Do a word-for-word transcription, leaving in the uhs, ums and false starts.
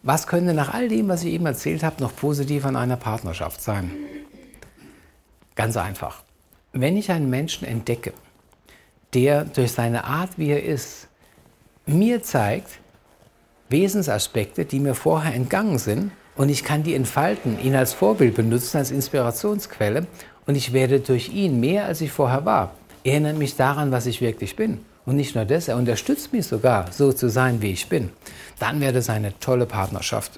Was könnte nach all dem, was ich eben erzählt habe, noch positiv an einer Partnerschaft sein? Ganz einfach. Wenn ich einen Menschen entdecke, der durch seine Art, wie er ist, mir zeigt Wesensaspekte, die mir vorher entgangen sind, und ich kann die entfalten, ihn als Vorbild benutzen, als Inspirationsquelle, und ich werde durch ihn mehr, als ich vorher war. Er erinnert mich daran, was ich wirklich bin. Und nicht nur das, er unterstützt mich sogar, so zu sein, wie ich bin. Dann wäre das eine tolle Partnerschaft.